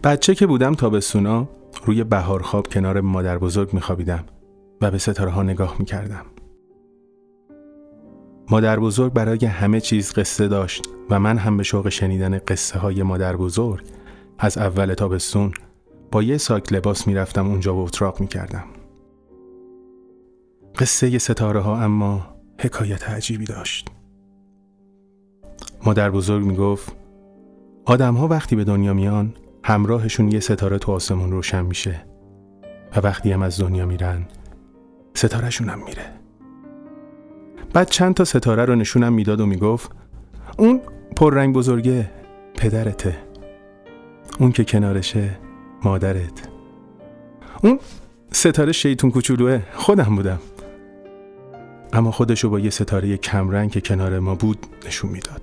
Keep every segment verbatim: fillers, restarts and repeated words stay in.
بچه که بودم تابستونا روی بهار خواب کنار مادر بزرگ میخوابیدم و به ستاره ها نگاه میکردم. مادر بزرگ برای همه چیز قصه داشت و من هم به شوق شنیدن قصه های مادر بزرگ از اول تابستون با یه ساک لباس میرفتم اونجا و اتراق میکردم. قصه ستاره ها اما حکایت عجیبی داشت. مادر بزرگ میگفت آدم ها وقتی به دنیا میان همراهشون یه ستاره تو آسمون روشن میشه و وقتی هم از دنیا میرن ستارهشون هم میره. بعد چند تا ستاره رو نشونم میداد و میگفت اون پررنگ بزرگه پدرته، اون که کنارشه مادرت، اون ستاره شیطون کوچولوه خودم بودم. اما خودشو با یه ستاره کمرنگ که کنار ما بود نشون میداد.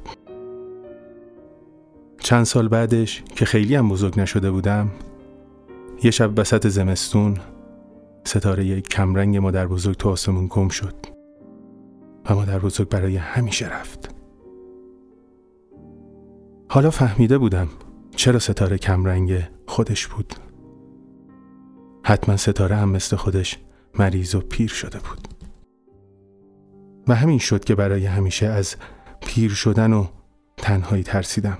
چند سال بعدش که خیلی هم بزرگ نشده بودم، یه شب وسط زمستون ستاره کمرنگ مادر بزرگ تو آسمون گم شد و مادر بزرگ برای همیشه رفت. حالا فهمیده بودم چرا ستاره کمرنگ خودش بود. حتما ستاره هم مثل خودش مریض و پیر شده بود و همین شد که برای همیشه از پیر شدن و تنهایی ترسیدم.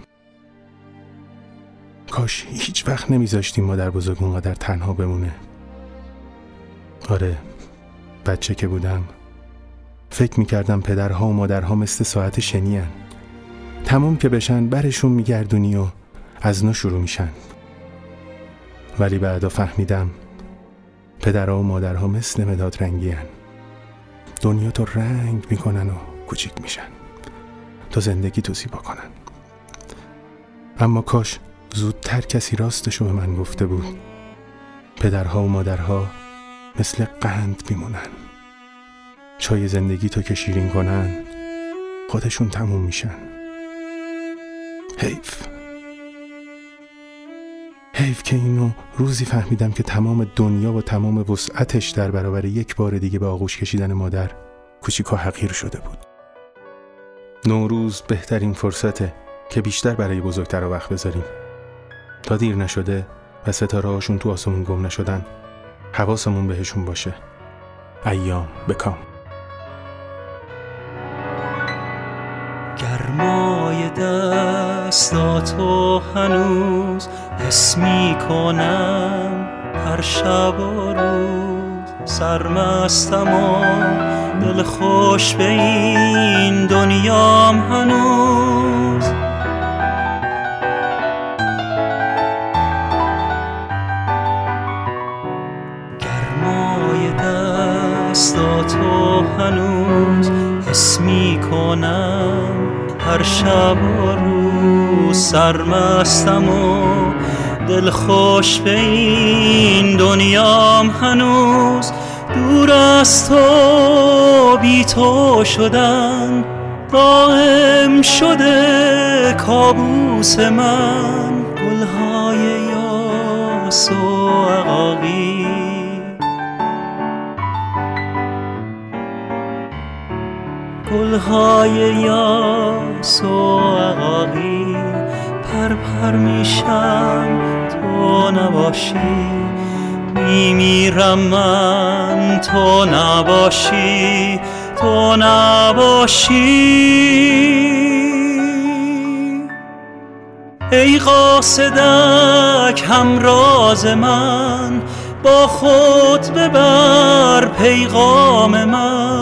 کاش هیچ وقت نمیذاشتیم مادر بزرگ اونقدر تنها بمونه. آره، بچه که بودم فکر میکردم پدرها و مادرها مثل ساعت شنی هن. تموم که بشن برشون میگردونی و از نو شروع میشن. ولی بعدا فهمیدم پدرها و مادرها مثل مداد رنگی هن. دنیا تو رنگ میکنن و کوچیک میشن تا زندگی تو زیبا کنن. اما کاش زودتر کسی راستشو به من گفته بود. پدرها و مادرها مثل قند میمونن. چای زندگی تو که شیرین کنن خودشون تموم میشن. حیف حیف که اینو روزی فهمیدم که تمام دنیا و تمام وسعتش در برابر یک بار دیگه به آغوش کشیدن مادر کوچیک و حقیر شده بود. نوروز بهترین فرصته که بیشتر برای بزرگتر وقت بذاریم تا دیر نشده و ستاره هاشون تو آسمون گم نشدن. حواسمون بهشون باشه. ایام بکام. گرمای دستاتو هنوز حس می کنم. هر شب و روز سرمستم و دل خوش به این دنیام هنوز. گرمای دستاتو هنوز حس می کنم. هر شب و روز سرمستم و دل خوش به این دنیام هنوز. دور از تو بی تو شدن دائم شده کابوس من. گلهای یاس و عقاقی گلهای یاس و عقاقی پر پر میشم تو نباشی. میمیرم من تو نباشی تو نباشی. ای قاصدک همراز من با خود ببر پیغام من.